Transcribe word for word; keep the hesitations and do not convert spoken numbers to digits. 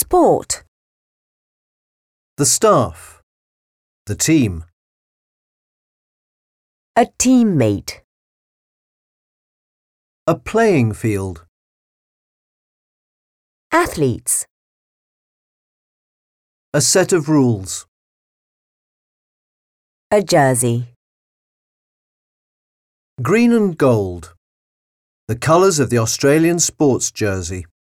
sport. The staff. The team. A teammate. A playing field. Athletes. A set of rules. A jersey. Green and gold. The colours of the Australian sports jersey.